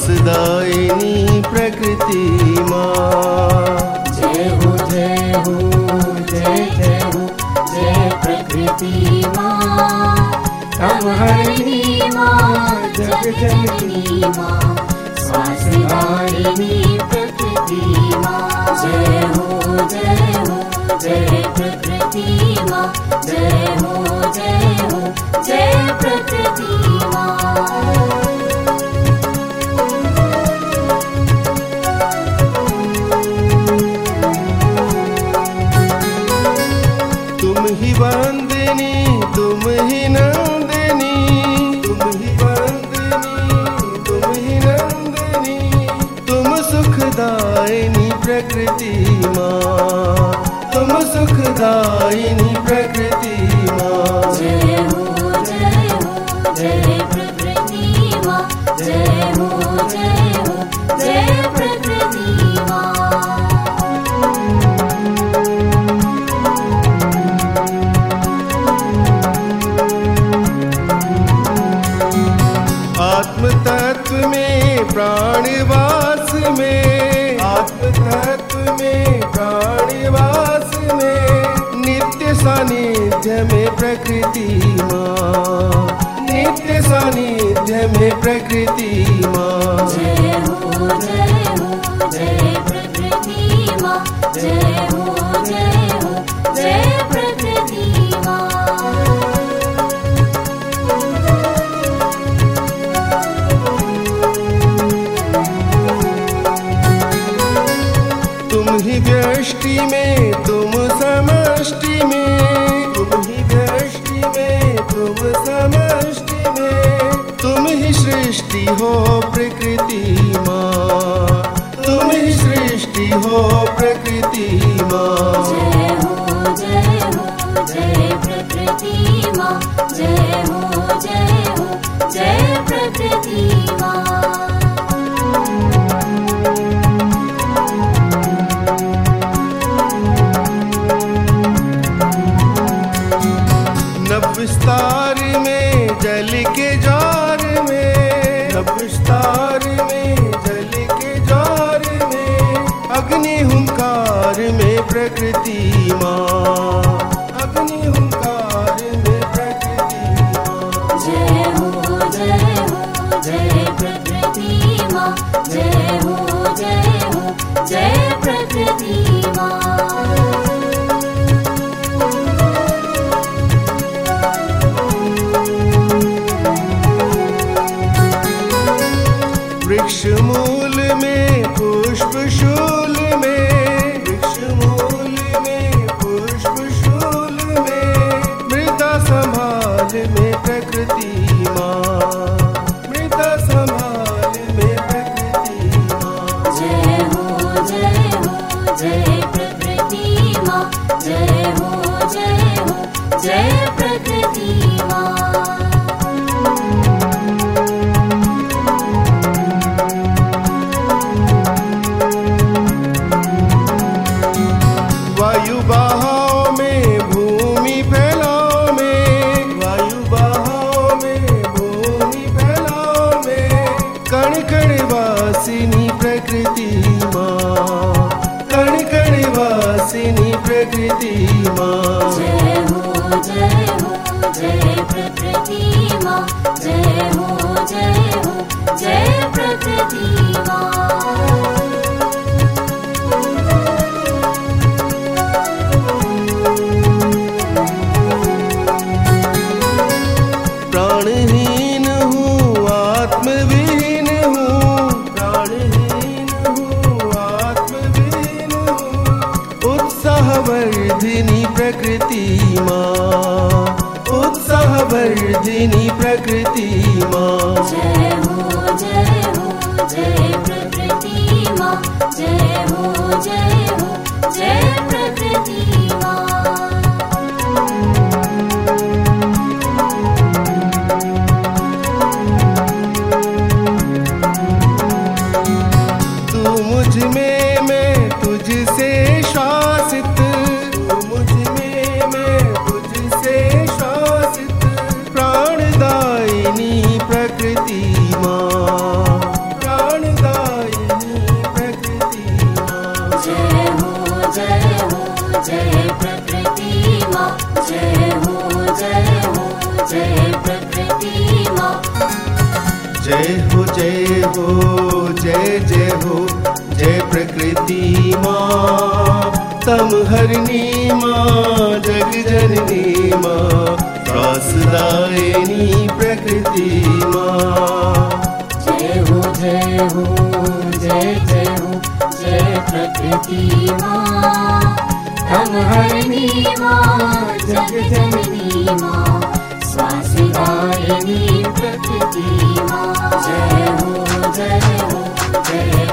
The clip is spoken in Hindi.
श्वासदायिनी प्रकृति माँ। जय हो जय हो जय जय हो जय प्रकृति माँ। तव हरिणी माँ जग जननी माँ श्वासदायिनी प्रकृति माँ। जय हो जय प्रकृति माँ। जय हो जय प्रकृति माँ। तुम ही वंदनी तुम ही नंदनी, तुम ही वंदनी तुम ही नंदनी, तुम सुखदायिनी प्रकृति माँ। तुम सुखदायिनी प्रकृति माँ। जय हो जय प्रकृति माँ। जय हो जय प्रकृति माँ। आत्म तत्व में प्राणवास में, आत्म तत्व में प्राणवास में, नित्य सानिध्य में प्रकृति माँ। नित्य सानिध्य में प्रकृति माँ। जय हो जय प्रकृति माँ। जय हो जय प्रकृति माँ। तुम ही व्यष्टि में तुम समष्टि में, तुम ही व्यष्टि में तुम समष्टि में, तुम ही सृष्टि हो प्रकृति माँ। तुम ही सृष्टि हो प्रकृति माँ। जय हो जय प्रकृति माँ। जय हो जय प्रकृति माँ। नभ विस्तार में जल के जार में, नभ विस्तार में जल के जार में, अग्नि हुंकार में प्रकृति माँ। अग्नि हुंकार में प्रकृति माँ। जय हो जय प्रकृति माँ। जय हो जय प्रकृति माँ। वृक्ष मूल में पुष्प शूल में, वृक्ष मूल में पुष्प शूल में, मृदा संभाल में प्रकृति माँ। मृदा संभाल में प्रकृति माँ। जय हो जय प्रकृति माँ। जय हो जय प्रकृति माँ। वायु बहाव में भूमि फैलाव में, वायु बहाव में भूमि फैलाव में, कण कण वासिनी प्रकृति माँ। कण कण वासिनी प्रकृति माँ। जय हो जय प्रकृति माँ। जय हो जय प्रकृति माँ। प्राणहीन हूँ आत्मविहीन हूँ, प्राणहीन हूँ आत्मविहीन हूँ, उत्साहवर्धिनी प्रकृति माँ। उत्साहवर्धिनी प्रकृति माँ। जय हो जय प्रकृति माँ। जय हो जय प्रकृति माँ। तू मुझ में मैं तुझसे शासित, तू मुझ में मैं तुझसे शासित, प्राणदायिनी प्रकृति माँ। प्राण माँ जय हो जय हो जय प्रकृति माँ जय हो जय हो जय जय हो जय प्रकृति माँ तम हरिणी माँ जग जननी माँ त्रासदायिनी प्रकृति माँ जय हो जय हो जय जय हो जय प्रकृति माँ तम हरिणी माँ जग जननी माँ स्वासिदायिनी प्रकृति माँ जय हो जय